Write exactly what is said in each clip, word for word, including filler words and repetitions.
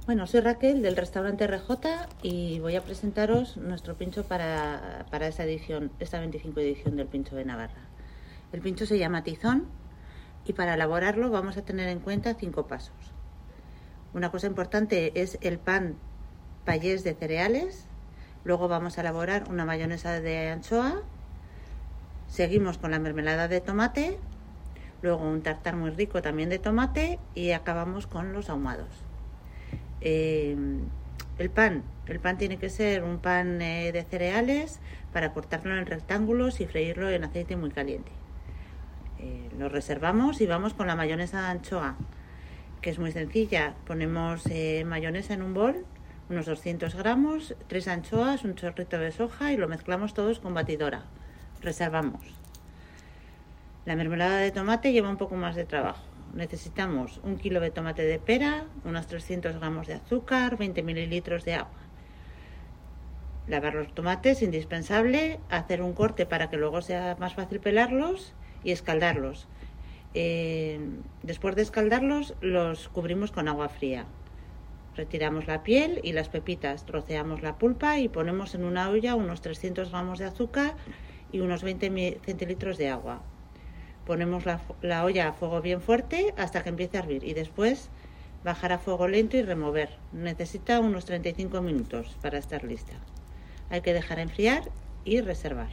Bueno, soy Raquel del restaurante R J y voy a presentaros nuestro pincho para, para esta edición, esta veinticinco edición del pincho de Navarra. El pincho se llama tizón y para elaborarlo vamos a tener en cuenta cinco pasos. Una cosa importante es el pan payés de cereales, luego vamos a elaborar una mayonesa de anchoa, seguimos con la mermelada de tomate, luego un tartar muy rico también de tomate y acabamos con los ahumados. Eh, el pan, el pan tiene que ser un pan eh, de cereales para cortarlo en rectángulos y freírlo en aceite muy caliente. Eh, lo reservamos y vamos con la mayonesa de anchoa, que es muy sencilla. Ponemos eh, mayonesa en un bol, unos doscientos gramos, tres anchoas, un chorrito de soja y lo mezclamos todos con batidora. Reservamos. La mermelada de tomate lleva un poco más de trabajo. Necesitamos un kilo de tomate de pera, unos trescientos gramos de azúcar, veinte mililitros de agua. Lavar los tomates, indispensable, hacer un corte para que luego sea más fácil pelarlos y escaldarlos. Eh, después de escaldarlos, los cubrimos con agua fría. Retiramos la piel y las pepitas, troceamos la pulpa y ponemos en una olla unos trescientos gramos de azúcar y unos veinte centilitros de agua. Ponemos la, la olla a fuego bien fuerte hasta que empiece a hervir y después bajar a fuego lento y remover. Necesita unos treinta y cinco minutos para estar lista. Hay que dejar enfriar y reservar.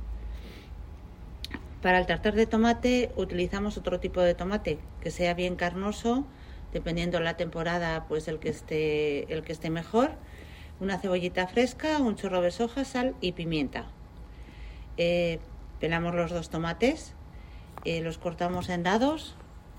Para el tartar de tomate utilizamos otro tipo de tomate que sea bien carnoso, dependiendo de la temporada, pues el que esté, el que esté mejor. Una cebollita fresca, un chorro de soja, sal y pimienta. Eh, pelamos los dos tomates. Eh, los cortamos en dados,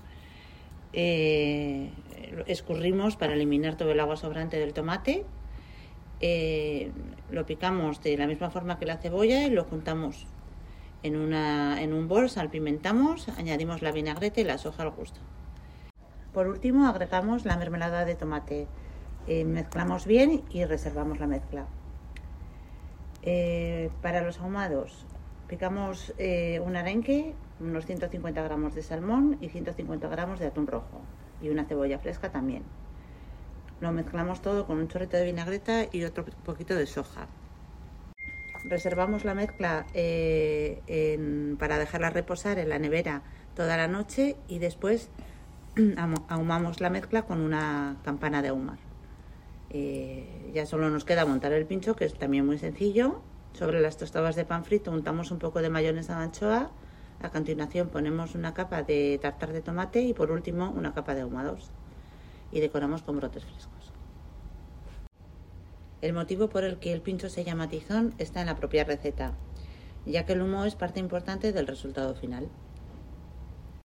eh, escurrimos para eliminar todo el agua sobrante del tomate, eh, lo picamos de la misma forma que la cebolla y lo juntamos en, una, en un bol, salpimentamos, añadimos la vinagreta y la soja al gusto. Por último agregamos la mermelada de tomate, eh, mezclamos bien y reservamos la mezcla. Eh, para los ahumados picamos eh, un arenque, unos ciento cincuenta gramos de salmón y ciento cincuenta gramos de atún rojo y una cebolla fresca también. Lo mezclamos todo con un chorrito de vinagreta y otro poquito de soja. Reservamos la mezcla eh, en, para dejarla reposar en la nevera toda la noche y después ahumamos la mezcla con una campana de ahumar. Eh, ya solo nos queda montar el pincho, que es también muy sencillo. Sobre las tostadas de pan frito untamos un poco de mayonesa de anchoa. A continuación ponemos una capa de tartar de tomate y por último una capa de ahumados y decoramos con brotes frescos. El motivo por el que el pincho se llama tizón está en la propia receta, ya que el humo es parte importante del resultado final.